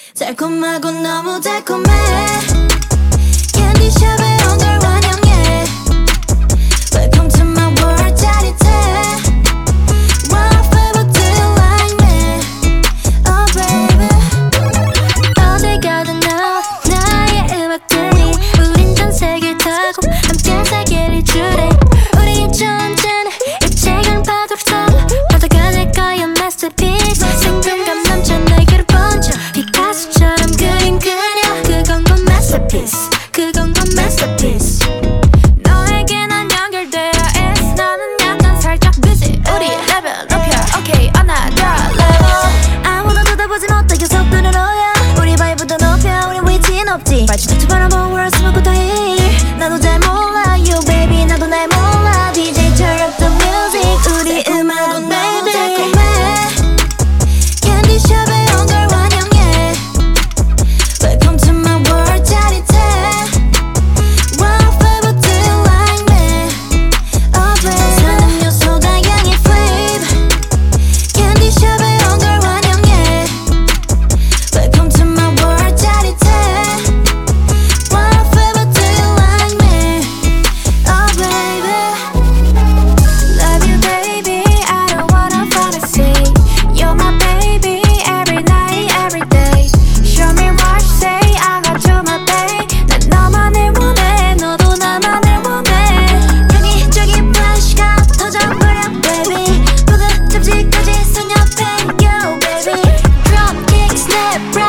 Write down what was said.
달콤하고 너무 달콤해 캔디샵에 온 걸 환영해 Welcome to my world 짜릿해 What flavor do you like me? Oh baby 어딜 가든 나의 음악들이 우린 전 세계를 타고 함께 세계를 주래 우리의 존재는 일체감 파도로 썰어 바다가 될 거야 masterpiece 생동감 넘쳐 내게로 번져 피카소처럼 그린 그려 그건 건 masterpiece 그건 건 masterpiece 너에게 난 연결되어 있어 나는 약간 살짝 busy 우리 레벨 높여 okay another level 아무도 쳐다보지 못하게 속도는 오야 우리 바이브도 높여 우리 위치 높지 발치도 바라보고 world 스모크 더해 나도 잘 몰라 you baby 나도 날 몰라 DJ turn up the music 우리 음악은 baby 달콤해 캔디샵에 온 걸 환영해 Welcome to my world 짜릿해 What flavor do you like me? Oh baby 사는 요소 다양해 flavor 캔디샵에 온 걸 환영해 Welcome to my world 짜릿해 What flavor do you like me? Oh baby Love you baby I don't wanna fantasy You're my baby every night every day Show me what you say I got you my babe 난 너만을 원해 너도 나만을 원해 여기저기 플래시가 터져버려 baby 부가 잡지까지 손 옆에 yo baby Drop kick snap